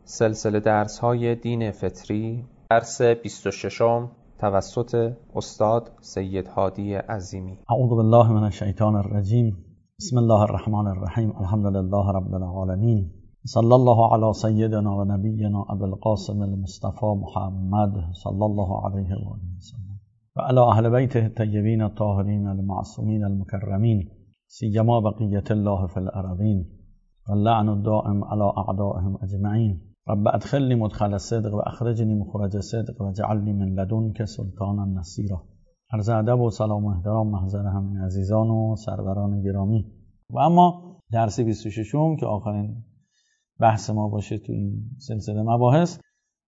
سلسله درس‌های دین فطری، درس 26 توسط استاد سید هادی عظیمی. اعوذ بالله من الشیطان الرجیم. بسم الله الرحمن الرحیم. الحمد لله رب العالمین. صلی الله علی سیدنا و نبینا ابی القاسم المصطفى محمد صلی الله علیه و آله وسلم و علی اهل بیته الطیبین الطاهرین المعصومین المکرمین سیما بقیة الله فی الارضین واللعن الدائم على اعدائهم اجمعین. رب ادخلنی مدخل صدق و اخرجنی مخرج صدق و جعلنی من لدنک سلطانا نصیرا. عرض ادب و سلام و احترام محضر همه عزیزان و سروران گرامی. و اما درس 26 که آخرین بحث ما باشه تو این سلسله مباحث،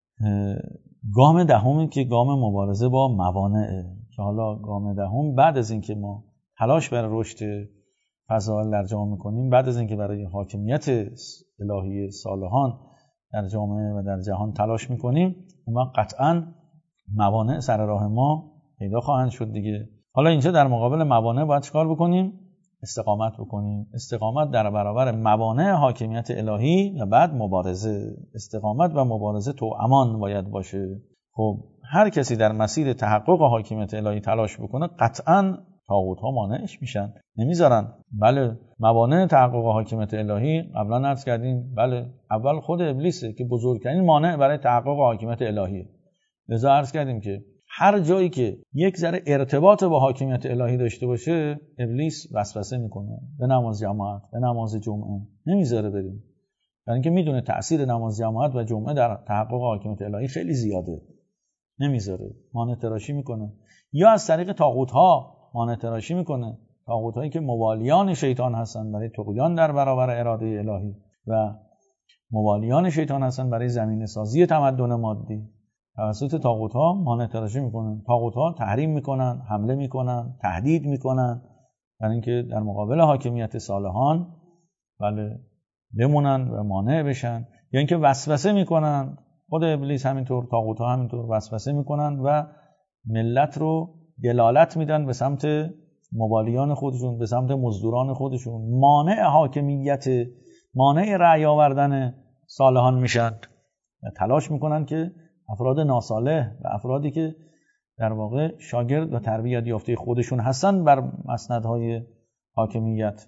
گام دهمی که گام مبارزه با موانع، که حالا گام دهم بعد از اینکه ما تلاش برای رشد فضائل در جامعه میکنیم، بعد از اینکه برای حاکمیت الهی صالحان در جامعه و در جهان تلاش میکنیم، اون قطعاً موانع سر راه ما پیدا خواهند شد دیگه. حالا اینجا در مقابل موانع باید چیکار بکنیم؟ استقامت بکنیم. استقامت در برابر موانع حاکمیت الهی و بعد مبارزه. استقامت و مبارزه توامان باید باشه. خب هر کسی در مسیر تحقق حاکمیت الهی تلاش بکنه، قطعاً طاغوت‌ها مانعش میشن، نمیذارن. بله، موانع تحقق حاکمیت الهی قبلا عرض کردیم، بله، اول خود ابلیسه که بزرگترین مانع برای تحقق حاکمیت الهیه. لذا عرض کردیم که هر جایی که یک ذره ارتباط با حاکمیت الهی داشته باشه، ابلیس وسوسه میکنه به نماز جماعت، به نماز جمعه، نمیذاره بریم. یعنی اینکه میدونه تأثیر نماز جماعت و جمعه در تحقق حاکمیت الهی خیلی زیاده، نمیذاره، مانع تراشی میکنه. یا از طریق طاغوت‌ها مانع تراشی میکنه، طاغوت‌هایی که موالیان شیطان هستن برای طغیان در برابر اراده الهی و موالیان شیطان هستن برای زمینه سازی تمدن مادی. توسط طاغوت‌ها مانع تراشی میکنن، طاغوت‌ها تحریم میکنن، حمله میکنن، تهدید میکنن، برای اینکه در مقابل حاکمیت صالحان بله بمونن و مانع بشن. یا اینکه وسوسه میکنن، خود ابلیس همینطور، طاغوت‌ها همینطور وسوسه میکنن و ملت رو دلالت میدن به سمت موالیان خودشون، به سمت مزدوران خودشون، مانع حاکمیت، مانع رأی آوردن صالحان میشن و تلاش میکنن که افراد ناصالح و افرادی که در واقع شاگرد و تربیت یافته خودشون هستن بر مسندهای حاکمیت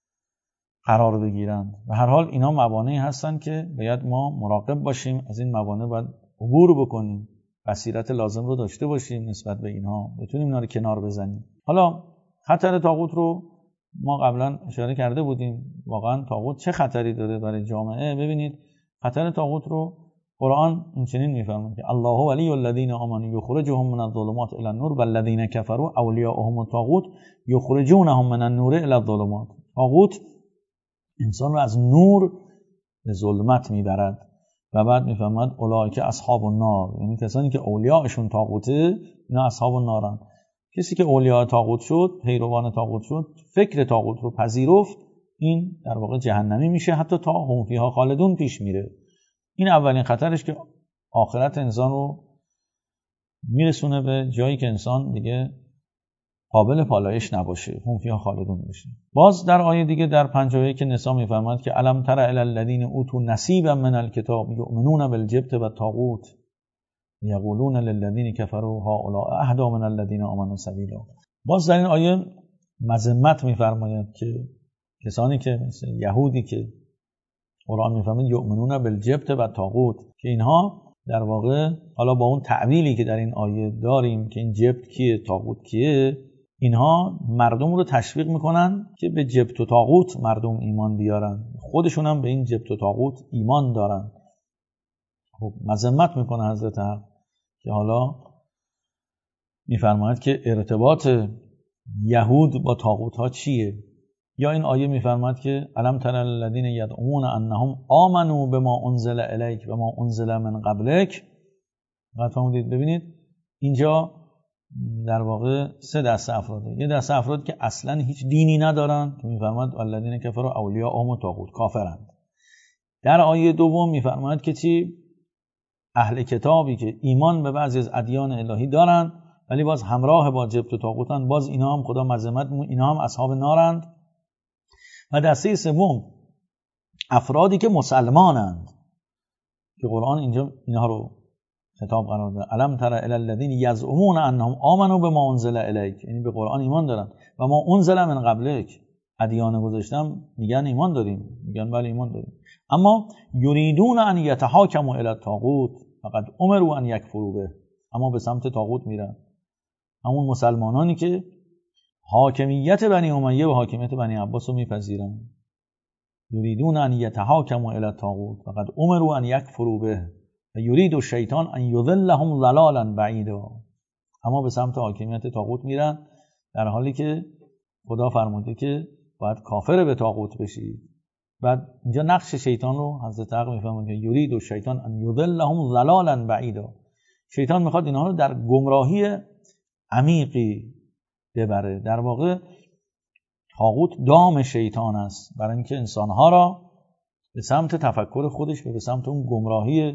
قرار بگیرن. و هر حال اینا موانعی هستن که باید ما مراقب باشیم، از این موانع باید عبور بکنیم، بصیرت لازم رو داشته باشیم نسبت به اینها، بتونیم اینا رو کنار بزنیم. حالا خطر طاغوت رو ما قبلا اشاره کرده بودیم. واقعا طاغوت چه خطری داره برای جامعه؟ ببینید خطر طاغوت رو قرآن این چنین میفرماید که الله ولی الذین آمنوا یخرجهم من الظلمات الی النور والذین کفروا اولیاؤهم الطاغوت یخرجونهم من النور الی الظلمات. طاغوت انسان رو از نور به ظلمت میبرد. و بعد میفرماید اولئک اصحاب النار، یعنی کسانی که اولیاءشون طاغوته، اینا اصحاب النارن. کسی که اولیاء طاغوت شد، پیروان طاغوت شد، فکر طاغوت رو پذیرفت، این در واقع جهنمی میشه، حتی تا هم فیها خالدون پیش میره. این اولین خطرش که آخرت انسان رو میرسونه به جایی که انسان دیگه قابل پالایش نباشه، هم فیها خالدون بشه. باز در آیه دیگه در 51 نساء میفرماید که الم تر الی الذین اوتوا نصیبا من الکتاب یؤمنون بالجبت والطاغوت یقولون للذین کفروا هؤلاء اهدی من الذین آمنوا سبیلا. باز در این آیه مذمت میفرماید که کسانی که مثل یهودی که قرآن میفهمید یؤمنون بالجبت و طاغوت، که اینها در واقع حالا با اون تعبیری که در این آیه داریم که این جبت کیه، طاغوت کیه، اینها مردم رو تشویق میکنن که به جبت و طاغوت مردم ایمان بیارن، خودشون هم به این جبت و طاغوت ایمان دارن. خب مذمت میکنه حضرت حق که حالا میفرماید که ارتباط یهود با طاغوت ها چیه. یا این آیه میفرماید که الم تر الذین یدعون انهم آمنوا بما انزل الیک و ما انزل من قبلک. فرمودید ببینید اینجا در واقع سه دسته افراده. یه دسته افراد که اصلا هیچ دینی ندارن که میفرماید الذین کفروا اولیاءهم الطاغوت، کافرند. در آیه دوم میفرماید که چی؟ اهل کتابی که ایمان به بعضی از ادیان الهی دارن ولی باز همراه با جبت و طاغوتن، باز اینا هم خدا مذمت، اینا هم اصحاب نارند. و دسته سوم افرادی که مسلمانند، که قرآن اینجا اینها رو خطاب قرار داده. الم تر الی الذین یزعمون انهم آمنوا بما انزل الیک، یعنی به قرآن ایمان دارن و ما انزل من قبلک، ادیان گذاشتم میگن ایمان داریم، میگن بله ایمان داریم، اما یریدون ان یتحاکموا الی الطاغوت فقد امروا ان یکفروا به، اما به سمت طاغوت میرن. همون مسلمانانی که حاکمیت بنی امیه و حاکمیت بنی عباس رو میپذیرن. یریدون ان یتحاکموا الی الطاغوت فقد امروا ان یکفروا به و یرید الشیطان ان یضلهم ضلالا بعیدا، اما به سمت حاکمیت طاغوت میرن، در حالی که خدا فرموده که باید کافر به طاغوت بشید. بعد اینجا نقش شیطان رو حضرت حق میفهمن که یرید الشیطان ان یضلهم ضلالا بعیدا، شیطان میخواد اینها رو در گمراهی عمیقی ببره. در واقع طاغوت دام شیطان است برای اینکه انسانها را به سمت تفکر خودش و به سمت اون گمراهی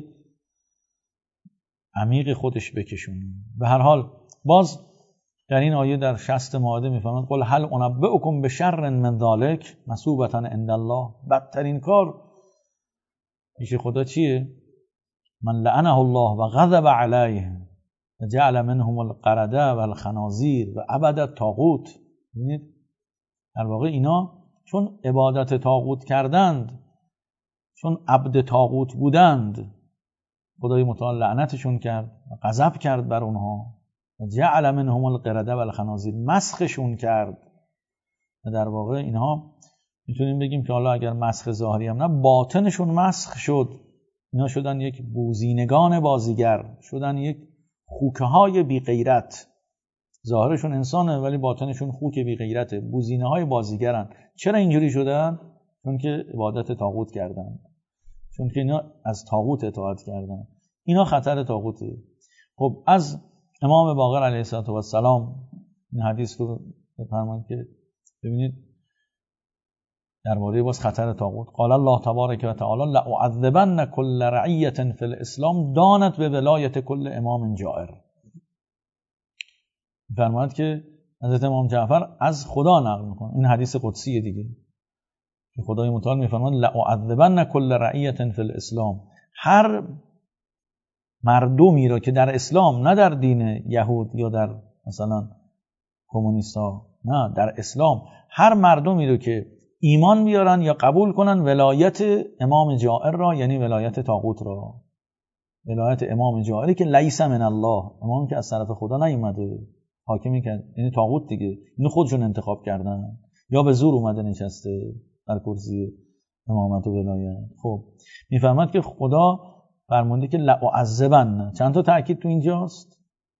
عمیق خودش بکشونه. به هر حال باز در این آیه در 60 مائده میفرماید قل هل انبئکم بشر من ذلک مثوبة عند الله، بدترین کار پیش خدا چیه؟ من لعنه الله و غضب علیه و جعل منهم القرده و الخنازیر و عبد الطاغوت. ببینید در واقع اینا چون عبادت طاغوت کردند، چون عبد طاغوت بودند، خدای متعال لعنتشون کرد و غضب کرد بر اونها و جعل منهم القرده و الخنازیر، مسخشون کرد. و در واقع اینها میتونیم بگیم که حالا اگر مسخ ظاهری هم نه، باطنشون مسخ شد. اینا شدن یک بوزینگان بازیگر، شدن یک خوکه های بی غیرت. ظاهرشون انسانه ولی باطنشون خوک بی غیرته، بوزینه های بازیگرن. چرا اینجوری شدن؟ چون که عبادت طاغوت کردن، چون که اینا از طاغوت اطاعت کردن. اینا خطر طاغوته. خب از امام باقر علیه السلام این حدیث رو بفرمایید که ببینید درباره باز خطر طاغوت. قال الله تبارک و تعالی لأعذبن كل رعیة فی الاسلام دانت به ولایت کل امام جائر. فرماید که حضرت امام جعفر از خدا نقل میکنه، این حدیث قدسیه دیگه، که خدای متعال میفرماید لأعذبن كل رعیة فی الاسلام، هر مردمی را که در اسلام، نه در دین یهود یا در مثلا کمونیستا، نه در اسلام، هر مردمی رو که ایمان بیارن یا قبول کنن ولایت امام جائر را، یعنی ولایت طاغوت را، ولایت امام جائری که لیس من الله، امامی که از طرف خدا نیومده، حاکمی که یعنی طاغوت دیگه، اینو خودشون انتخاب کردن یا به زور اومده نشسته در کرسی امامت و ولایت. خب میفهمد که خدا فرمونده که لأعذبن، چند تا تأکید تو اینجاست،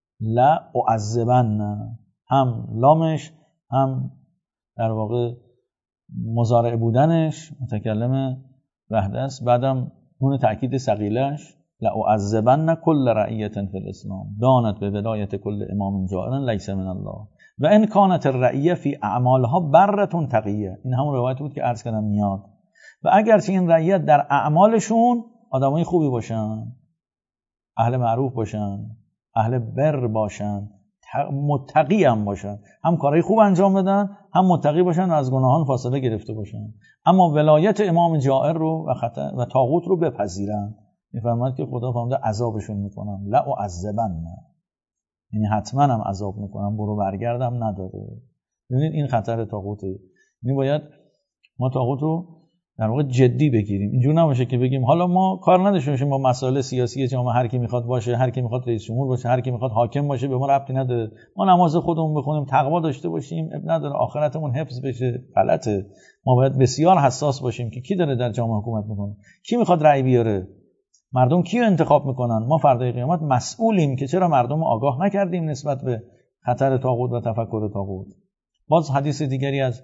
لأعذبن، هم لامش هم در واقع مضارع بودنش متکلم وحده است، بعدم نون تأکید ثقیلش لأعذبن كل رعیة فی الاسلام دانت به ولایت کل امام جائر لیس من الله و ان کانت الرعیه فی اعمالها بره تقیه. این همون روایت بود که عرض کردم میاد. و اگرچه این رعیت در اعمالشون آدمای خوبی باشن، اهل معروف باشن، اهل بر باشن، متقی هم باشن، هم کارهای خوب انجام بدن، هم متقی باشن و از گناهان فاصله گرفته باشن، اما ولایت امام جائر رو و طاغوت رو بپذیرن، میفرماید که خدا فرموده عذابشون میکنم، لأعذبن، یعنی حتما هم عذاب میکنم، برو برگردم نداره. ببینید این خطر طاغوته. یعنی باید ما طاغوت رو در واقع جدی بگیریم. اینجور نباشه که بگیم حالا ما کار نداشته باشیم با مسائل سیاسی جامعه، هر کی میخواد باشه، هر کی میخواد رئیس جمهور باشه، هر کی میخواد حاکم باشه، به ما ربطی نداره، ما نماز خودمون بخونیم، تقوا داشته باشیم، اب نداره، آخرتمون حفظ بشه. غلطه. ما باید بسیار حساس باشیم که کی داره در جامعه حکومت میکنه، کی میخواد رأی بیاره، مردم کی رو انتخاب میکنن. ما فردای قیامت مسئولیم که چرا مردم آگاه نکردیم نسبت به خطر طاغوت و تفکر طاغوت. باز حدیث دیگری از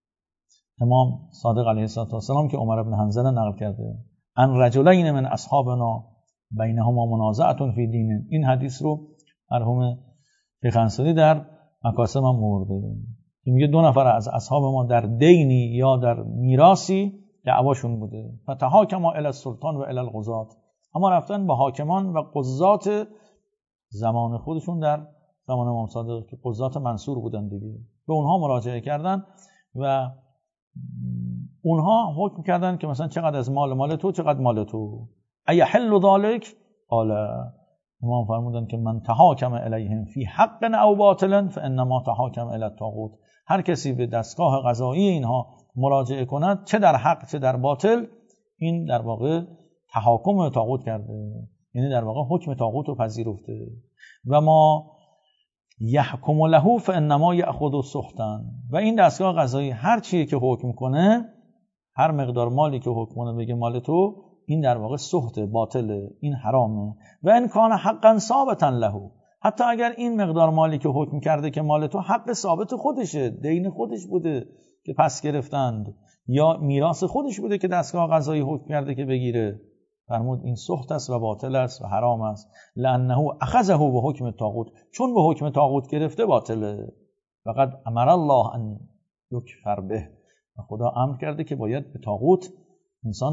امام صادق علیه السلام که عمر بن حنظله نقل کرده، ان رجلین من اصحابنا بینهما منازعه فی دین. این حدیث رو مرحوم شیخ انصاری در مکاسب هم آورده که میگه دو نفر از اصحاب ما در دینی یا در میراثی دعواشون بوده، فتحاکما الی السلطان و الی القضات، اما رفتن به حاکمان و قضات زمان خودشون در زمان امام صادق که قضات منصور بودن دیگه، به اونها مراجعه کردن و اونها حکم کردن که مثلا چقدر از مال تو، چقدر مال تو، ایحل ذلک؟ قال امام فرمودن که من تحاکم الیهم فی حق او باطل فانما تحاکم الی الطاغوت. هر کسی به دستگاه قضایی اینها مراجعه کند، چه در حق چه در باطل، این در واقع تحاکم به طاغوت کرده، یعنی در واقع حکم طاغوت رو پذیرفته. و ما یحکم له فانما یاخذ سحتا. و این دستگاه قضایی هر چیه که حکم کنه، هر مقدار مالی که حکم کنه بگه مال تو، این در واقع سحت، باطله، این حرامه. و ان کان حقا ثابتا له، حتی اگر این مقدار مالی که حکم کرده که مال تو حق ثابت خودشه، دین خودش بوده که پس گرفتند، یا میراث خودش بوده که دستگاه قضایی حکم کرده که بگیره، فرمود این سحت است و باطل است و حرام است. لانه اخذه به حکم طاغوت، چون به حکم طاغوت گرفته باطله. فقد امر الله ان یکفر به، خدا امر کرده که باید به طاغوت انسان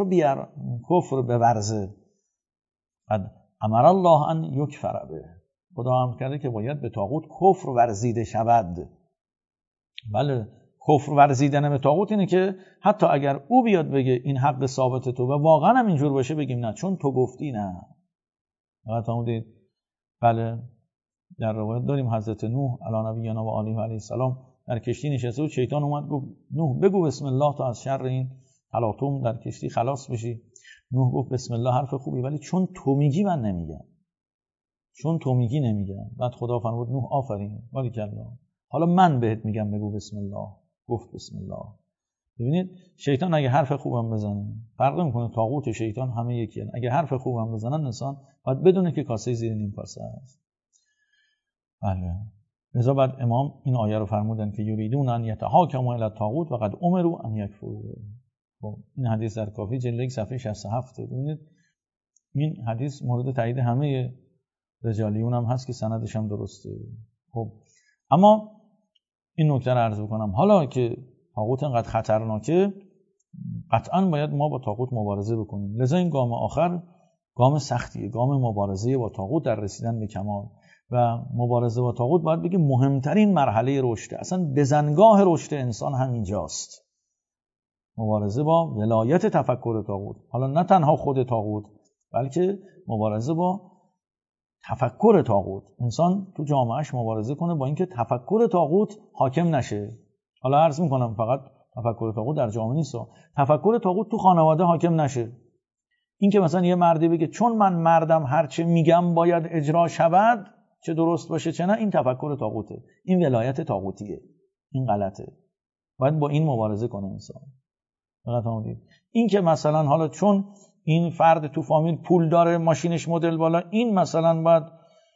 کفر بورزه. قد امر الله ان یکفر به، خدا امر کرده که باید به طاغوت کفر ورزیده شود. بله، کفر ورزیدن به طاغوت اینه که حتی اگر او بیاد بگه این حق ثابت تو و واقعا هم اینجور باشه، بگیم نه چون تو گفتی نه. فرمودید بله، در روایت داریم حضرت نوح علی نبینا و آله و علیه السلام در کشتی نشسته بود، شیطان اومد گفت نوح بگو بسم الله تا از شر این تلاطم در کشتی خلاص بشی. نوح گفت بسم الله حرف خوبی، ولی چون تو میگی من نمیگم، چون تو میگی نمیگم. بعد خدا فرمود نوح آفرین، باریکلا، حالا من بهت میگم بگو بسم الله. گفت بسم الله. ببینید شیطان اگه حرف خوبم بزنه فرق نمیکنه، طاغوت شیطان همه یکیه. اگه حرف خوبم بزنن انسان باید بدونه که کاسه زیر نیم کاسه است. بله، لذا بعد امام این آیه رو فرمودن که یریدون ان یتحاکموا الی الطاغوت و قد امروا ان یکفروا. خب این حدیث در کافی جلد 1 صفحه 67. ببینید این حدیث مورد تایید همه رجالیون هم هست که سندش هم درسته. خب اما این نکته رو عرض بکنم، حالا که طاغوت انقدر خطرناکه، قطعا باید ما با طاغوت مبارزه بکنیم. لذا این گام آخر گام سختیه، گام مبارزه با طاغوت در رسیدن به کمال. و مبارزه با طاغوت باید بگیم مهمترین مرحله رشد، اصلا بزنگاه رشد انسان همینجاست. مبارزه با ولایت تفکر طاغوت، حالا نه تنها خود طاغوت بلکه مبارزه با تفکر طاغوت. انسان تو جامعهش مبارزه کنه با اینکه تفکر طاغوت حاکم نشه. حالا عرض میکنم فقط تفکر طاغوت در جامعه نیست، تفکر طاغوت تو خانواده حاکم نشه. اینکه مثلا یه مردی بگه چون من مردم هرچه میگم باید اجرا شود، چه درست باشه چه نه، این تفکر طاغوته، این ولایت طاغوتیه، این غلطه. باید با این مبارزه کنه انسان. فقط همون این که مثلا حالا چون این فرد تو فامیل پول داره، ماشینش مدل بالا، این مثلا باید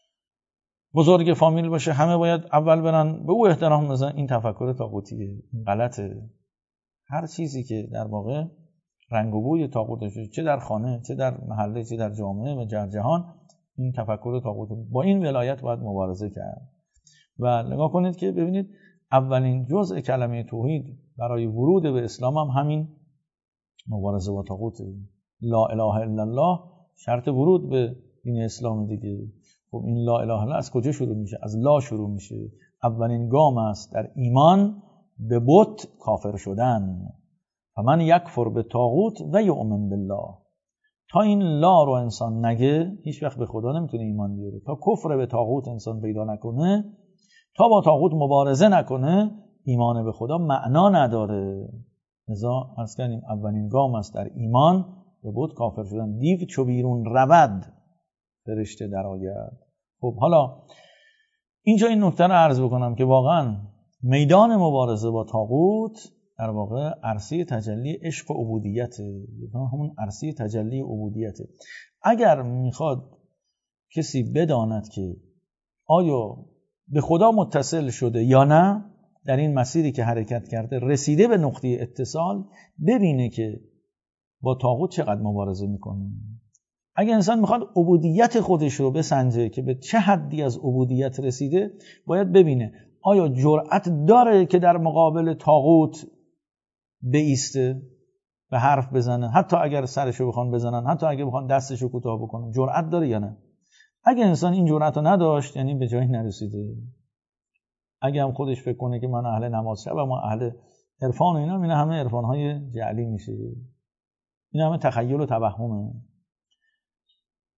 بزرگ فامیل باشه، همه باید اول برن به او احترام بزنن، این تفکر طاغوتیه، این غلطه. هر چیزی که در واقع رنگ و بوی طاغوته، چه در خانه چه در محله چه در جامعه و جهان، این تفکر طاغوته. با این ولایت باید مبارزه کرد. و نگاه کنید که ببینید اولین جزء کلمه توحید برای ورود به اسلام هم همین مبارزه با طاغوته. لا اله الا الله شرط ورود به دین اسلام دیگه. خب این لا اله الا از کجا شروع میشه؟ از لا شروع میشه. اولین گام است در ایمان به بت کافر شدن. فمن یکفر به طاغوت و یؤمن بالله. تا این لا رو انسان نگه هیچ وقت به خدا نمیتونه ایمان بیاره. تا کفر به طاغوت انسان پیدا نکنه، تا با طاغوت مبارزه نکنه، ایمان به خدا معنا نداره. لذا عرض کردیم اولین گام است در ایمان به بت کافر شدن. دیو چو بیرون رود فرشته در آید. خب حالا اینجا این نکته رو عرض بکنم که واقعا میدان مبارزه با طاغوت در واقع عرصه تجلی عشق و عبودیته، همون عرصه تجلی عبودیته. اگر میخواد کسی بداند که آیا به خدا متصل شده یا نه، در این مسیری که حرکت کرده رسیده به نقطه اتصال، ببینه که با طاغوت چقدر مبارزه میکنه. اگه انسان میخواد عبودیت خودش رو بسنجه که به چه حدی از عبودیت رسیده، باید ببینه آیا جرأت داره که در مقابل طاغوت بایسته، به حرف بزنه، حتی اگر سرشو بخوان بزنن، حتی اگه بخوان دستشو کوتاه بکنن، جرأت داره یا نه؟ اگه انسان این جرأت رو نداشت یعنی به جایی نرسیده. اگه هم خودش فکر کنه که من اهل نماز شبم و اهل عرفان و اینا، همه عرفان‌های جعلی میشه، این همه تخیل و توهمه.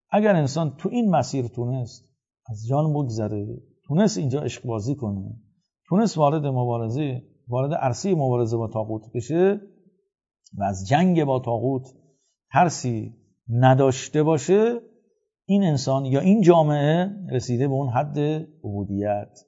اگر انسان تو این مسیر تونست از جان بگذره، تونست اینجا عشق بازی کنه، تونست وارد عرصه مبارزه با طاغوت بشه و از جنگ با طاغوت ترسی نداشته باشه، این انسان یا این جامعه رسیده به اون حد عبودیت.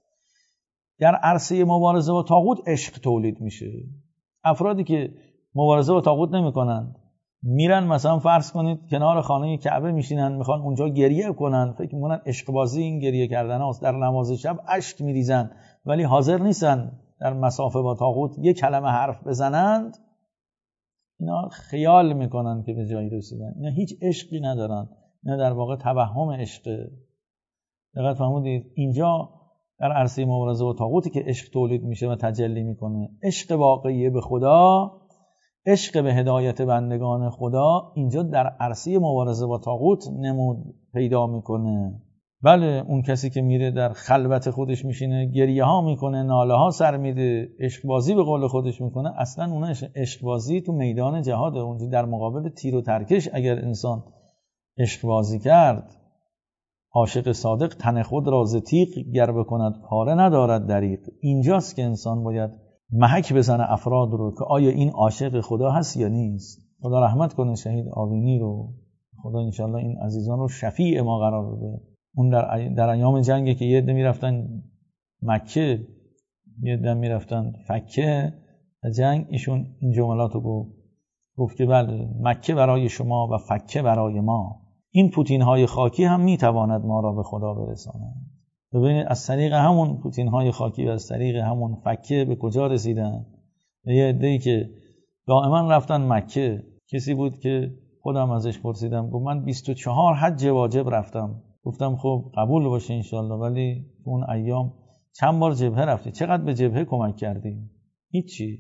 در عرصه مبارزه با طاغوت عشق تولید میشه. افرادی که مبارزه با طاغوت نمیکنن، میرن مثلا فرض کنید کنار خانه کعبه میشینن، میخوان اونجا گریه کنن، فکر میکنن عشق بازی این گریه کردن هاست، در نماز شب اشک میریزن، ولی حاضر نیستن در مسافه با طاغوت یک کلمه حرف بزنند، اینا خیال میکنن که به جایی رسیدن. اینا هیچ عشقی ندارن، اینا در واقع توهم عشقه. دقت فرمودید؟ اینجا در عرصه مبارزه با طاغوتی که عشق تولید میشه و تجلی میکنه، عشق واقعی به خدا، عشق به هدایت بندگان خدا، اینجا در عرصه مبارزه با طاغوت نمود پیدا میکنه. بله، اون کسی که میره در خلوت خودش میشینه، گریه ها میکنه، ناله ها سر میده، عشق بازی به قول خودش میکنه، اصلا اون عشق بازی تو میدان جهاده. اونجا در مقابل تیر و ترکش اگر انسان عشق بازی کرد، عاشق صادق تن خود را ز تیغ گر بکند پاره ندارد دریغ. اینجاست که انسان باید محک بزنه افراد رو که آیا این عاشق خدا هست یا نیست. خدا رحمت کنه شهید آوینی رو، خدا انشالله این عزیزان رو شفیع ما قرار بده. اون در ایام جنگی که یه عده میرفتن مکه، یه عده میرفتن فکه جنگ، ایشون این جملات رو گفت که بله، مکه برای شما و فکه برای ما. این پوتین های خاکی هم میتواند ما را به خدا برساند. ببینید از طریق همون پوتین های خاکی و از طریق همون فکه به کجا رسیدن؟ یه عده‌ای که دائما رفتن مکه. کسی بود که خودم ازش پرسیدم، گفت من 24 حج واجب رفتم. گفتم خب قبول باشه انشالله، ولی اون ایام چند بار جبهه رفتی؟ چقدر به جبهه کمک کردی؟ هیچی.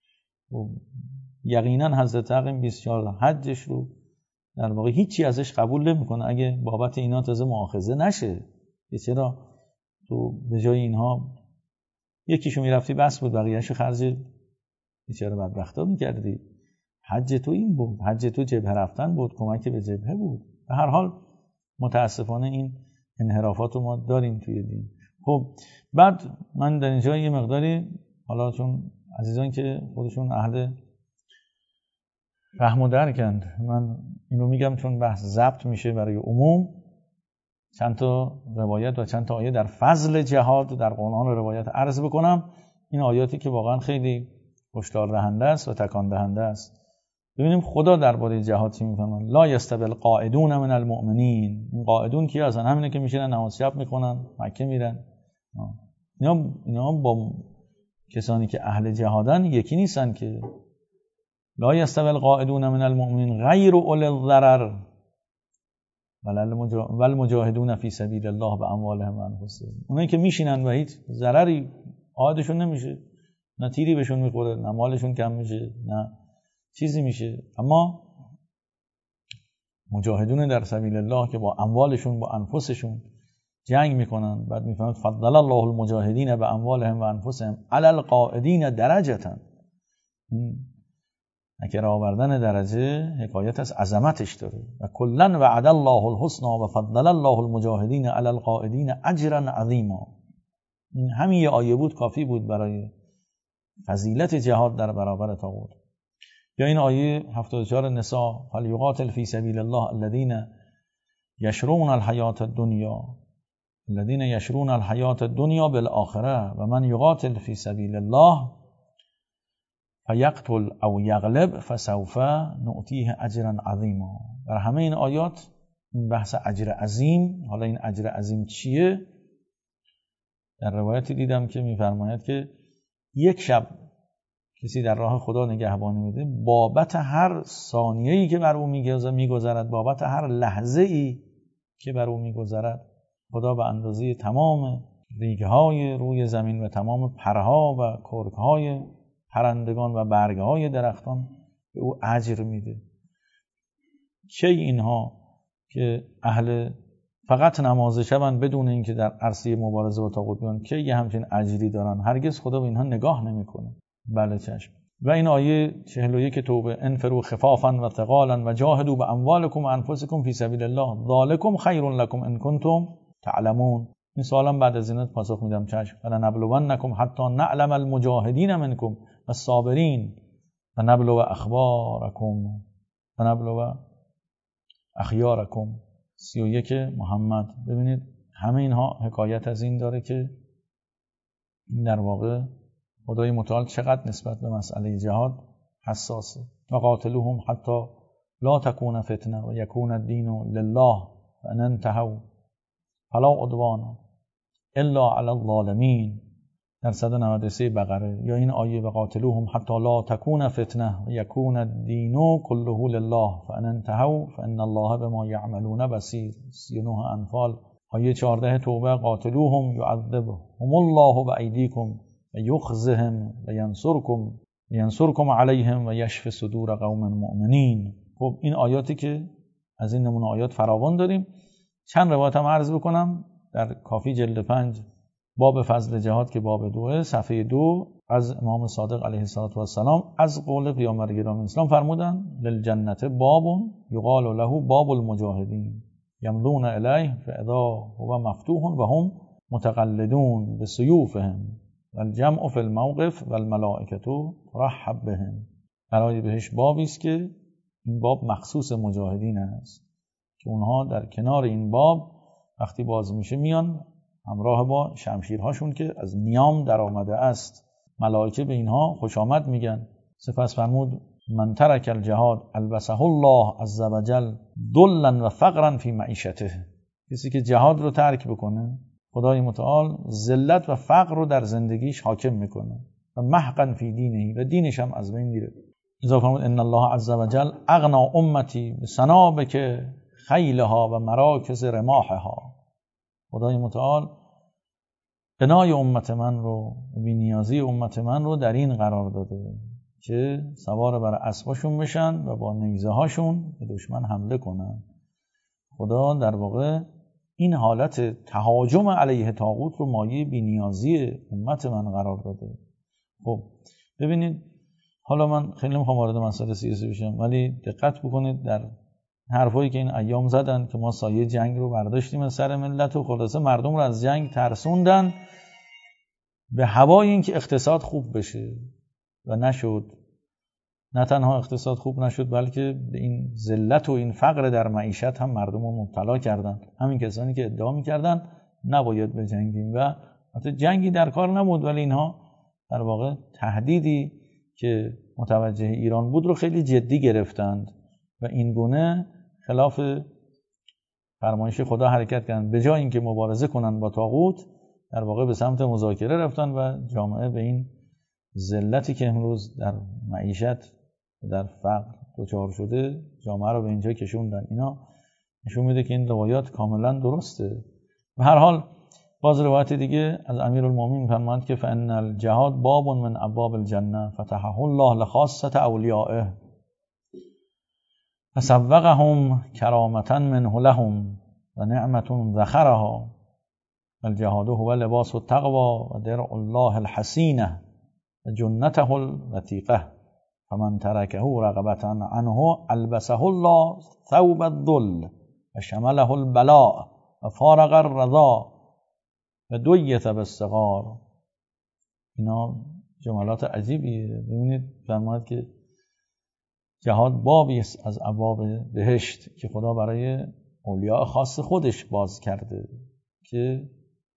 یقینا حضرت حق 24 حجش رو در واقع هیچی ازش قبول نمیکنه اگه بابت اینا تازه مؤاخذه نشه. چرا تو به جای اینها یکیشو میرفتی بس بود، بقیه‌اشو خرج بیچاره بدبختا میکردی؟ حج تو این بود، حج تو جبهه رفتن بود، کمک به جبهه بود. به هر حال متاسفانه این انحرافات رو ما داریم توی دین. خب بعد من در اینجا یه مقداری، حالا چون عزیزان که خودشون اهل فهم و درکند، من اینو میگم چون بحث ضبط میشه برای عموم، چند تا روایت و چند تا آیه در فضل جهاد در قرآن روایت عرض بکنم. این آیاتی که واقعا خیلی هشدار دهنده است و تکان دهنده است. ببینیم خدا درباره جهاد چی میفهمه. لا یستوی القاعدون من المؤمنین. این قاعدون کی هستن؟ همینه که میشینن نماز شب میکنن، مکه میرن. اینا با کسانی که اهل جهادن یکی نیستن که. لا یستوی القاعدون من المؤمنین غیر اولی الضرر والمجاهدون فی سبیل الله باموالهم و انفسهم. اونایی که میشینن و هیچ ضرری عادشون نمیشه، نه تیری بهشون میخوره، نه مالشون کم میشه، نه چیزی میشه، اما مجاهدون در سبیل الله که با اموالشون با انفسشون جنگ میکنن. بعد میفهمد فضل الله المجاهدین باموالهم و انفسهم علی القاعدین درجه. نکره آوردن درجه حکایت از عظمتش داره. و کلا وعد الله الحسنى و فضل الله المجاهدین علی القاعدین اجرا عظیما. این همین یه آیه بود کافی بود برای فضیلت جهاد در برابر طاغوت. یا این آیه 74 نساء فلیقاتل فی سبیل الله الذین یشرون الحیات الدنیا بالآخره و من یقاتل فی سبیل الله فیقتل او یغلب فسوف نؤتیه اجرا عظیما. در همه این آیات این بحث اجر عظیم. حالا این اجر عظیم چیه؟ در روایتی دیدم که میفرماید که یک شب کسی در راه خدا نگهبانی میده، بابت هر ثانیه‌ای که بر او میگذرد، بابت هر لحظه‌ای که بر او میگذرد، خدا به اندازه تمام ریگ‌های روی زمین و تمام پرها و کرک‌های پرندگان و برگ‌های درختان به او اجر میده. چه اینها که اهل فقط نماز شبن بدون اینکه در عرصه مبارزه با طاغوت بیان، که یه همچین اجری دارن؟ هرگز خدا به اینها نگاه نمیکنه. بله چشم. و این آیه 41 توبه انفروا خفافا و ثقالا و جاهدوا باموالکم و انفسکم فی سبیل الله ذالکم خیر لکم ان کنتم تعلمون. این سوالم بعد از اینت پاسخ میدم چشم. فلنبلونکم حتی نعلم المجاهدین منکم والصابرین و نبلو اخبارکم و نبلو اخیارکم. 31 محمد. ببینید همه اینها حکایت از این داره که در واقع خدای متعال چقدر نسبت به مسئله جهاد حساسه. و قاتلوهم حتی لا تکون فتنه و یکون الدین لله فان انتهوا فلا عدوان الا علی الظالمین. در 193 بقره. یا این آیه و قاتلوهم حتی لا تکون فتنه و یکون الدین کله لله فان انتهوا فان الله بما یعملون بصیر. 39 انفال. آیه 14 توبه قاتلوهم یعذبهم الله بایدیکم و یخزهم و ینصرکم علیهم و یشفی صدور قوم مؤمنین. خب این آیاتی که از این نمونه آیات فراوان داریم. چند روایت هم عرض بکنم. در کافی جلد 5 باب فضل جهاد که باب 2 صفحه 2 از امام صادق علیه السلام از قول پیامبر گرامی اسلام فرمودن للجنت باب یقال له باب المجاهدین یمضون الیه فاذا هو مفتوح و هم متقلدون بسیوفهم والجمع فی الموقف والملائکه ترحب بهم. برای بهش بابی است که این باب مخصوص مجاهدین است که اونها در کنار این باب وقتی باز میشه میان همراه با شمشیرهاشون که از نیام در آمده است. ملائکه به اینها خوش آمد میگن. سپس فرمود من ترک الجهاد البسه الله عز وجل ذلا و فقرا فی معیشته. کسی که جهاد رو ترک بکنه خدای متعال ذلت و فقر رو در زندگیش حاکم میکنه و محقا فی دینه و دینش هم از بین میره. اضافه فرمود ان الله عز وجل اغنا امتی بسنابک خیلها و مراکز رماحها. خدای متعال غنای امت من رو، بی‌نیازی امت من رو در این قرار داده که سوار بر اسباشون بشن و با نیزه هاشون به دشمن حمله کنن. خدا در واقع این حالت تهاجم علیه طاغوت رو مایه بی‌نیازی امت من قرار داده. خب ببینید، حالا من خیلی نمیخوام وارد مسائل سیاسی بشم، ولی دقت بکنید در حرفایی که این ایام زدن که ما سایه جنگ رو برداشتیم از سر ملت و خلاصه مردم رو از جنگ ترسوندن به هوای این که اقتصاد خوب بشه و نشد. نه تنها اقتصاد خوب نشد بلکه به این ذلت و این فقر در معیشت هم مردم رو مبتلا کردن. همین کسانی که ادعا می‌کردن نباید بجنگیم و حتی جنگی در کار نبود، ولی اینها در واقع تهدیدی که متوجه ایران بود رو خیلی جدی گرفتند و این گونه خلاف فرمایش خدا حرکت کردند. به جای اینکه مبارزه کنن با طاغوت در واقع به سمت مذاکره رفتن و جامعه به این ذلتی که امروز در معیشت در فقر دچار شده جامعه رو به اینجا کشوندن. اینا نشون میده که این روایات کاملا درسته. به هر حال باز روایت دیگه از امیرالمومنین میفرمایند که فان الجهاد باب من ابواب الجنه فتحه الله لخاصه اولیائه فسوقهم کرامه منه لهم و نعمه ذخرها. الجهاد هو لباس التقوى و درع الله الحسینه و جنته الوثیقه فمن ترکه رغبة عنه البسه الله ثوب الذل و شمله البلاء و فارق الرضا و دویت بالصغار. اینا جملات عجیبیه. ببینید فرماید که جهاد بابی است از ابواب بهشت که خدا برای اولیاء خاص خودش باز کرده که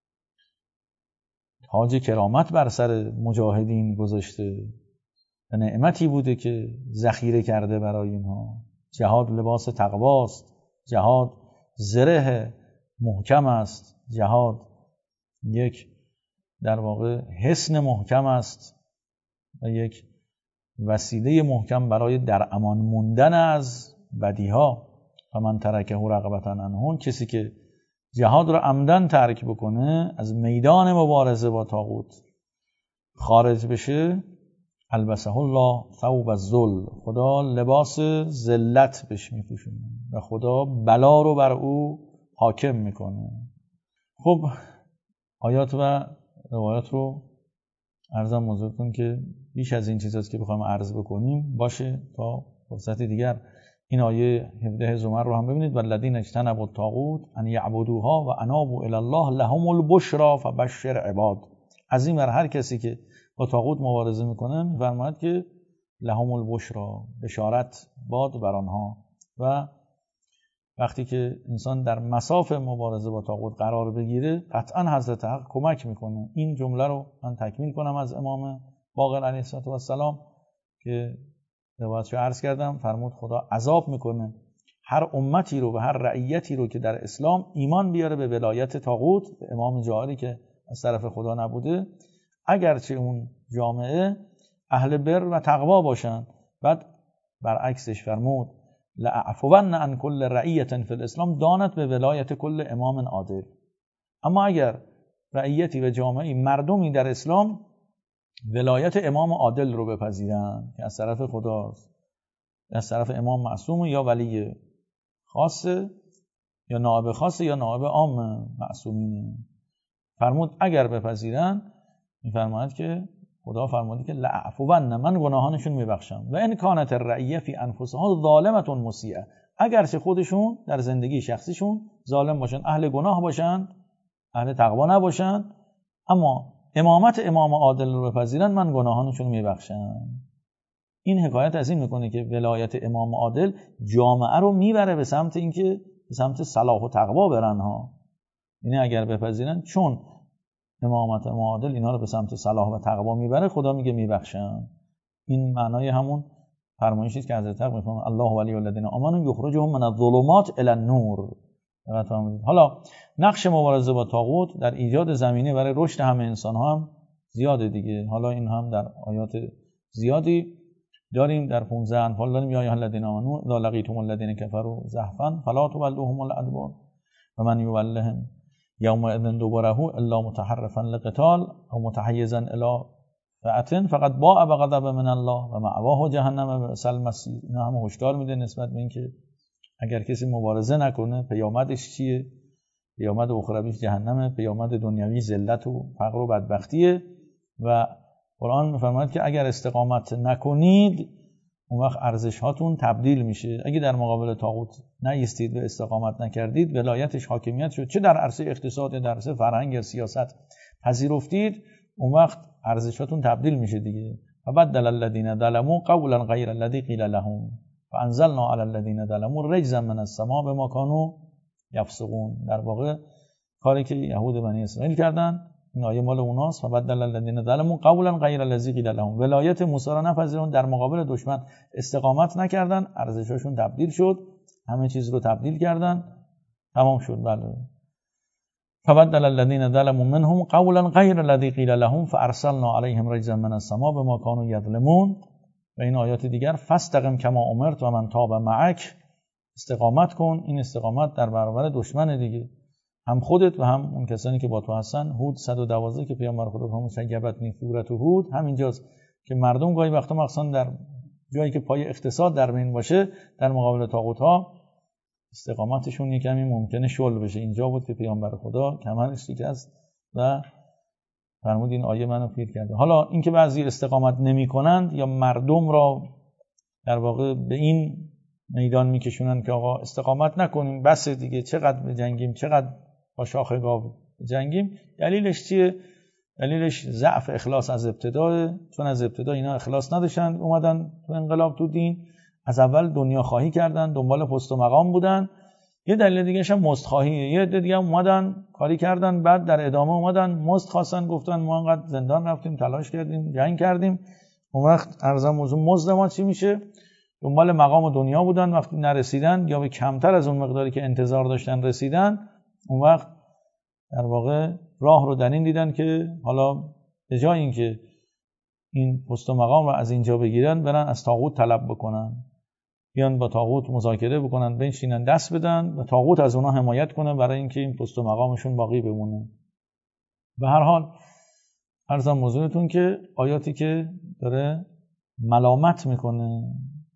تاج کرامت بر سر مجاهدین گذاشته و نعمتی بوده که ذخیره کرده برای اینها. جهاد لباس تقواست، جهاد زره محکم است، جهاد یک در واقع حصن محکم است و یک وسیله محکم برای در امان موندن از بدیها. فمن ترکه رغبة عنه، کسی که جهاد رو عمدن ترک بکنه، از میدان مبارزه با طاغوت خارج بشه، البسه الله ثوب الذل، خدا لباس ذلت بهش میپوشونه و خدا بلا رو بر او حاکم میکنه. خب آیات و روایات رو عرضم حضورتون که بیش از این چیزاست که بخوایم عرض بکنیم باشه تا فرصت دیگر. این آیه 17 زمر رو هم ببینید: والذین اجتنبوا الطاغوت ان یعبدوها و انابوا الی الله لهم البشری فبشر عباد. از این بر هر کسی که با طاغوت مبارزه میکنه میفرماید که لهم البشری، بشارت باد بر آنها. و وقتی که انسان در مصاف مبارزه با طاغوت قرار بگیره قطعا حضرت حق کمک میکنه. این جمله رو من تکمیل کنم از امام باقر علیه السلام که روایتش عرض کردم، فرمود خدا عذاب میکنه هر امتی رو و هر رعیتی رو که در اسلام ایمان بیاره به ولایت طاغوت، به امام جاهلی که از طرف خدا نبوده، اگرچه اون جامعه اهل بر و تقوا باشن. بعد برعکسش فرمود لأعفون عن كل رعیة فی الاسلام دانت به ولایت کل امام عادل. اما اگر رعیتی و جامعی مردمی در اسلام ولایت امام عادل رو بپذیرن که از طرف خداست، از طرف امام معصوم یا ولی خاصه یا نائب خاصه یا نائب عام معصومینه، فرمود اگر بپذیرن، میفرماید که خدا فرمودی که لعفون، من گناهانشون میبخشم. و ان کانت الرعیه فی انفسها ظالمه مسیئه، اگرچه خودشون در زندگی شخصیشون ظالم باشن، اهل گناه باشن، اهل تقوا نباشن، اما امامت امام عادل رو بپذیرن، من گناهانشون میبخشم. این حکایت از این میکنه که ولایت امام عادل جامعه رو میبره به سمت اینکه به سمت صلاح و تقوا برن ها. یعنی اگر بپذیرن، چون امامت امام عادل اینا رو به سمت صلاح و تقوا میبره، خدا میگه میبخشم. این معنای همون فرمایشی است که حضرت حق میفرمایند الله ولی الذین آمنوا یخرجهم من الظلمات الی النور. حالا نقش مبارزه با طاغوت در ایجاد زمینه برای رشد همه انسان ها هم زیاده دیگه. حالا این هم در آیات زیادی داریم. در 15 انفال داریم یا ایها الذین آمنوا اذا لقیتم الذین کفروا زحفا فلا تولوهم الادبار و من یولهم یومئذ دبره الا متحرفا لقتال او متحیزا الی فئة فقد باء بغضب من الله و مأواه جهنم بئس المصیر. اینا هم هشدار میده نسبت به اینکه اگر کسی مبارزه نکنه پیامدش چیه؟ پیامد اخرویش جهنمه، پیامد دنیوی ذلت و فقر و بدبختیه. و قرآن میفرماید که اگر استقامت نکنید اون وقت ارزش هاتون تبدیل میشه. اگه در مقابل طاغوت نایستید و استقامت نکردید، ولایتش حاکمیت شد، چه در عرصه اقتصاد، در عرصه فرهنگ یا سیاست پذیرفتید، اون وقت ارزشاتون تبدیل میشه دیگه. فبدل الذين ظلموا قولا غیر الذي قیل لهم فانزلنا على الذين ظلموا رجزا من السماء بما كانوا یفسقون. در واقع کاری که یهود بنی اسرائیل کردن، این آیه مال اوناست. فبدل الذين ظلموا قولا غیر الذي قیل لهم، ولایت موسی را نپذیرفتند، در مقابل دشمن استقامت نکردن، ارزشاشون تبدیل شد، همه چیز رو تبدیل کردن، تمام شد. بله. فبدل الذين ظلموا منهم قولا غیر الذي قیل لهم فارسلنا عليهم رجزا من السماء بما كانوا یظلمون. و این آیات دیگر فاستقم کما امرت و من تاب معک، استقامت کن. این استقامت در برابر دشمن دیگه، هم خودت و هم اون کسانی که با تو هستن. هود 112 که پیامبر خدا فرمود شگبتنی صورت هود، همینجاست که مردم گاهی وقتا مخصوصا در جایی که پای اقتصاد در بین باشه، در مقابل طاغوت‌ها استقامتشون یکمی ممکنه شل بشه. اینجا بود که پیامبر خدا کمرش شکست و فرمود این آیه منو پیر کرده. حالا اینکه بعضی استقامت نمی‌کنند یا مردم را در واقع به این میدان میکشونن که آقا استقامت نکنیم، بس دیگه، چقدر بجنگیم، چقدر با شاخ گاو بجنگیم، دلیلش چیه؟ دلیلش ضعف اخلاص از ابتدا. چون از ابتدا اینا اخلاص نداشتن، اومدن تو انقلاب تو دین، از اول دنیا خواهی کردن، دنبال پست و مقام بودن. یه دلیل دیگه هم مستخواهیه. یه دیگه اومدن کاری کردن، بعد در ادامه اومدن مست خواستن، گفتن ما انقدر زندان رفتیم، تلاش کردیم، جنگ کردیم. اون وقت ارزم موضوع مزد ما چی میشه؟ دنبال مقام و دنیا بودن، وقتی نرسیدن یا به کمتر از اون مقداری که انتظار داشتن رسیدن، اون وقت در واقع راه رو در این دیدن که حالا به جای اینکه این پست و مقام رو از اینجا بگیرن، برن از طاغوت طلب بکنن، بیان با طاغوت مذاکره بکنن، بنشینن دست بدن و طاغوت از اونها حمایت کنه برای اینکه این پست و مقامشون باقی بمونه. به هر حال عرضم موضوعتون که آیاتی که داره ملامت میکنه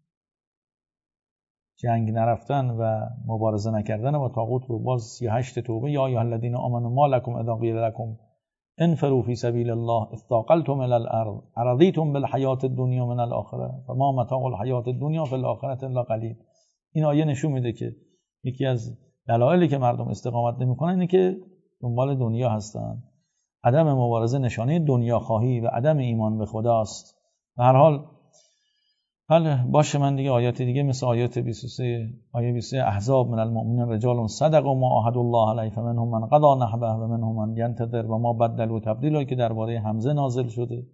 جنگ نرفتن و مبارزه نکردن با طاغوت رو، باز 38 توبه یا ایها الذین آمنوا ما لکم اذا قیل لکم انفروا فی سبیل الله اثاقلتم الی الارض ارضیتم بالحیات الدنیا من الاخره فما متاع الحیات الدنیا فی الاخره الا قلیل. این آیه نشون میده که یکی از دلایلی که مردم استقامت نمیکنن اینه که دنبال دنیا هستن. عدم مبارزه نشانه دنیا خواهی و عدم ایمان به خداست. به هر حال بله باشه، من دیگه آیات دیگه مثل آیات 23 آیه 23 احزاب من المؤمنین رجال صدقوا ما عاهدوا الله علیه فمنهم من قضى نحبه و منهم من ينتظر و ما بدلوا تبدیلا که درباره حمزه نازل شده.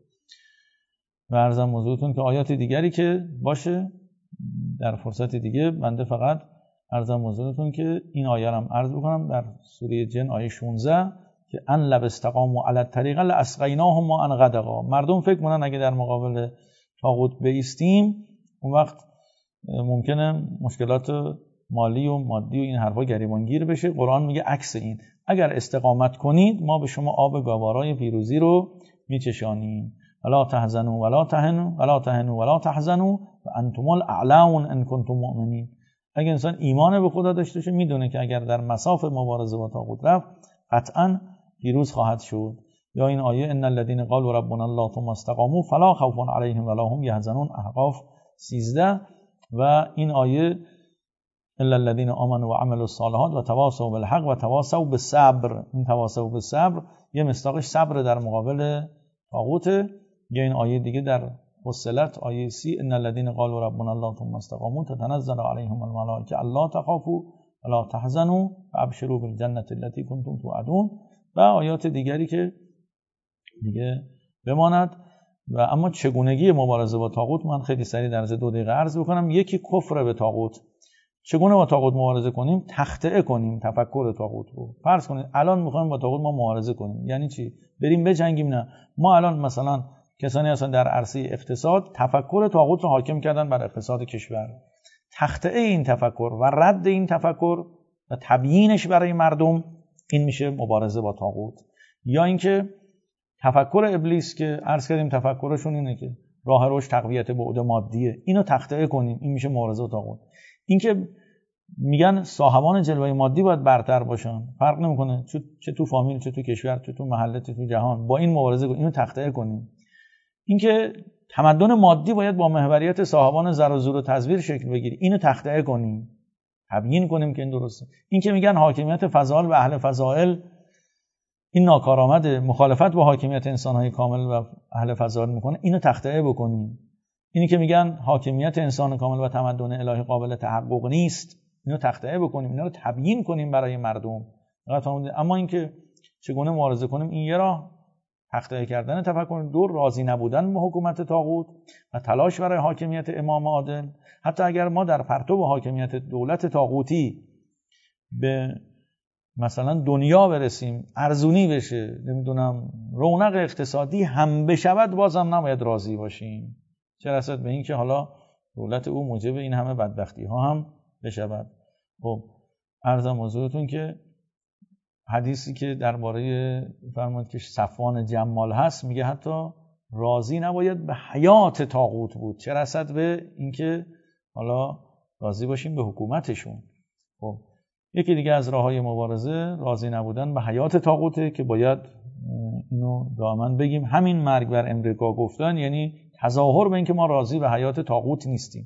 و عرضم حضورتون که آیات دیگری که باشه در فرصت دیگه بنده فقط عرضم حضورتون که این آیه رو عرض بکنم در سوره جن آیه 16 که ان لو استقاموا علی الطریقه لاسقیناهم ماء غدقا. مردم فکر کنن اگه در مقابل طاغوت بایستیم اون وقت ممکنه مشکلات مالی و مادی و این حرفا گریبانگیر بشه. قرآن میگه عکس این، اگر استقامت کنید ما به شما آب گوارای پیروزی رو میچشانیم. ولا تحزنوا ولا تهنوا ولا تحزنوا وانتم الاعلون ان کنتم مؤمنین. اگه انسان ایمان به خدا داشته باشه میدونه که اگر در مساف مبارزه با طاغوت رفت قطعا پیروز خواهد شد. یا این آیه ان الذين قالوا ربنا الله ثم استقاموا فلا خوف عليهم ولا هم يحزنون احقاف 13 و این آیه الا الذين آمنوا وعملوا الصالحات وتواصوا بالحق وتواصوا بالصبر. این تواصوا بالصبر یه مصداقش صبر در مقابل طاغوت. یا این آیه دیگه در فصلت آیه 30 ان الذين قالوا ربنا الله ثم استقاموا تتنزل عليهم الملائكه الا تخافوا ولا تحزنوا وابشروا بالجنه التي كنتم توعدون و آیات دیگری که دیگه بماند. و اما چگونگی مبارزه با طاغوت من خیلی سریع در عرض 2 دقیقه عرض بکنم. یکی کفر به طاغوت. چگونه با طاغوت مبارزه کنیم؟ تخطئه کنیم تفکر طاغوت رو. فرض کنید الان میخوایم با طاغوت ما مبارزه کنیم، یعنی چی؟ بریم بجنگیم؟ نه، ما الان مثلا کسانی هستن در عرصه اقتصاد تفکر طاغوت رو حاکم کردن بر اقتصاد کشور. تخطئه این تفکر و رد این تفکر و تبیینش برای مردم، این میشه مبارزه با طاغوت. یا اینکه تفکر ابلیس که عرض کردیم تفکرشون اینه که راه رشد تقویت بعد مادیه، اینو تخطئه کنیم، این میشه مبارزه با طاغوت. اینکه میگن صاحبان جلوه مادی باید برتر باشن، فرق نمیکنه چه تو فامیل، چه تو کشور، چه تو محله، چه تو جهان، با این مبارزه کنیم، اینو تخطئه کنیم. اینکه تمدن مادی باید با محوریت صاحبان زر و زور و تزویر شکل بگیره، اینو تخطئه کنیم، تبیین کنیم که این درسته. اینکه میگن حاکمیت فضائل و اهل فضائل این ناکارآمده، مخالفت با حاکمیت انسان‌های کامل و اهل فضائل میکنه، اینو تخطئه بکنیم. اینی که میگن حاکمیت انسان کامل و تمدن الهی قابل تحقق نیست، اینو تخطئه بکنیم، اینا رو تبیین کنیم برای مردم. اما اینکه چگونه مبارزه کنیم، این یه راه تخطئه کردن تفکر، دور راضی نبودن به حکومت طاغوت و تلاش برای حاکمیت امام عادل. حتی اگر ما در پرتو حاکمیت دولت طاغوتی به مثلا دنیا برسیم، ارزونی بشه، نمیدونم رونق اقتصادی هم بشود، بازم نباید راضی باشیم، چه رسد به این که حالا دولت او موجب این همه بدبختی ها هم بشود. خب عرضم حضورتون که حدیثی که درباره فرمود که صفوان جمال هست میگه حتی راضی نباید به حیات طاغوت بود، چه رسد به اینکه حالا راضی باشیم به حکومتشون. خب یکی دیگه از راههای مبارزه راضی نبودن به حیات طاغوته که باید اینو دائما بگیم. همین مرگ بر امریکا گفتن یعنی تظاهر به اینکه ما راضی به حیات طاغوت نیستیم،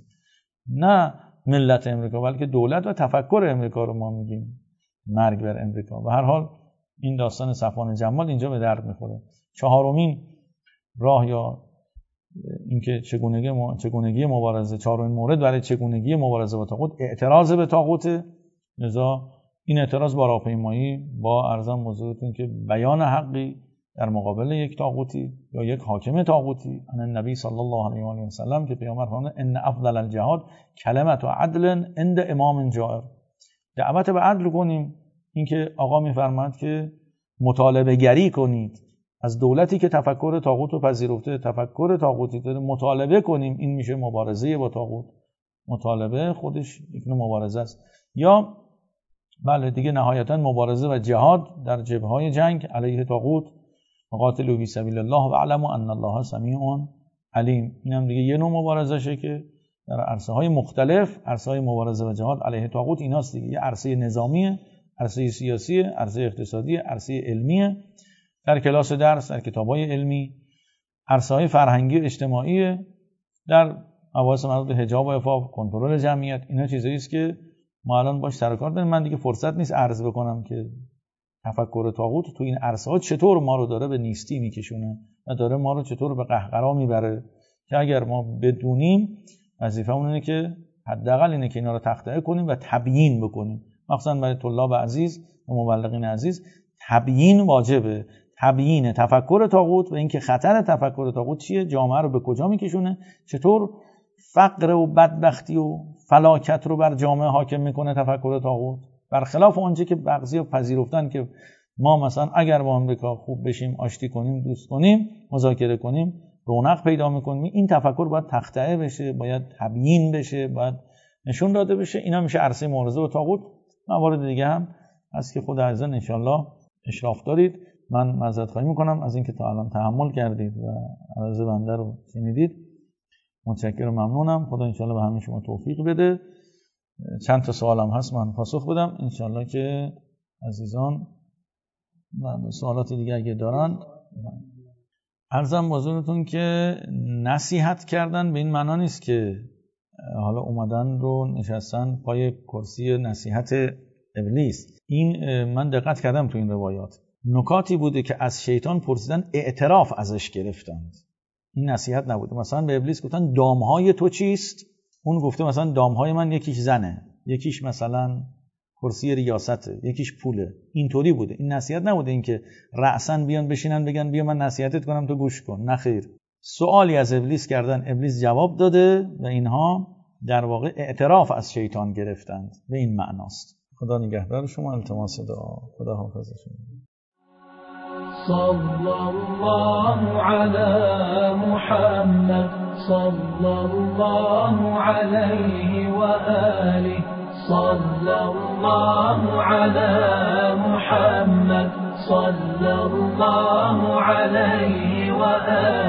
نه ملت امریکا بلکه دولت و تفکر امریکا رو ما میگیم مرگ بر امریکا. و هر حال این داستان صفوان جمال اینجا به درد میخوره. چهارمین راه یا اینکه چگونگی مبارزه، چهارمین مورد برای چگونگی مبارزه با طاغوت اعتراض به طاغوت. لذا این اعتراض با راهپیمایی با ارزم حضورتون که بیان حقی در مقابل یک طاغوتی یا یک حاکم طاغوتی. النبی صلی الله علیه و آله و سلم که پیامبر فرمود ان افضل الجهاد کلمت عدل عند امام جائر. دعوت به عدل کنیم. اینکه آقا میفرماد که مطالبه گری کنید از دولتی که تفکر طاغوت رو پذیرفته، تفکر طاغوتی داره، مطالبه کنیم. این میشه مبارزه با طاغوت. مطالبه خودش یک نوع مبارزه است. یا بله دیگه نهایتا مبارزه و جهاد در جبهه‌های جنگ علیه طاغوت. قاتلوا فی سبیل الله و اعلموا ان الله سمیع علیم. اینم دیگه یه نوع مبارزه‌شه که در عرصه‌های مختلف، عرصه‌های مبارزه و جهاد علیه طاغوت ایناست دیگه. یه عرصه نظامیه، عرصه سیاسی، عرصه اقتصادی، عرصه علمیه. در کلاس درس، در کتاب‌های علمی، عرصه‌های فرهنگی و اجتماعی، در مباحث مربوط به حجاب و عفاف، کنترل جمعیت. اینا چیزایی است که ما الان باش سر و کار داریم. من دیگه فرصت نیست عرض بکنم که تفکر طاغوت تو این عرصه‌ها چطور ما رو داره به نیستی میکشونه و داره ما رو چطور به قهقرا میبره، که اگر ما بدونیم وظیفه‌مون اینه که حداقل اینه که اینا رو تخطئه کنیم و تبیین بکنیم. مخصوصا برای طلاب عزیز و مبلغین عزیز تبیین واجبه، تبیین تفکر طاغوت و اینکه خطر تفکر طاغوت چیه، جامعه رو به کجا میکشونه، چطور فقر و بدبختی و فلاکت رو بر جامعه حاکم میکنه تفکر طاغوت، برخلاف اونجا که بعضیا پذیرفتن که ما مثلا اگر با آمریکا خوب بشیم، آشتی کنیم، دوست کنیم، مذاکره کنیم، رونق پیدا میکنیم. این تفکر باید تخطئه بشه، باید تبیین بشه، باید نشون داده بشه. اینا میشه عرصه مبارزه با طاغوت. موارد دیگه هم هست که خود عزیزان انشالله اشراف دارید. من معذرت خواهی میکنم از اینکه تا الان تحمل کردید و عرض بنده رو شنیدید. متشکرم، ممنونم. خدا انشالله به همه شما توفیق بده. چند تا سوالم هست من پاسخ بدم انشالله که عزیزان و سوالات دیگه اگه دارن. عرضم حضورتون که نصیحت کردن به این معنا نیست که حالا اومدن رو نشستن پای کرسی نصیحت ابلیس. این من دقت کردم تو این روایات نکاتی بوده که از شیطان پرسیدن، اعتراف ازش گرفتند. این نصیحت نبوده. مثلا به ابلیس گفتن دامهای تو چیست؟ اون گفته مثلا دامهای من یکیش زنه، یکیش مثلا کرسی ریاسته، یکیش پوله. اینطوری بوده. این نصیحت نبوده این که رأساً بیان بشینن بگن بیا من نصیحتت کنم تو گوش کن. نه خیر. سوالی از ابلیس کردن، ابلیس جواب داده و اینها در واقع اعتراف از شیطان گرفتند. به این معناست. خدا نگهدار شما. التماس دعا. خدا حافظ شما. صلى الله على محمد صلى الله عليه وآله صلى الله على محمد صلى الله عليه وآله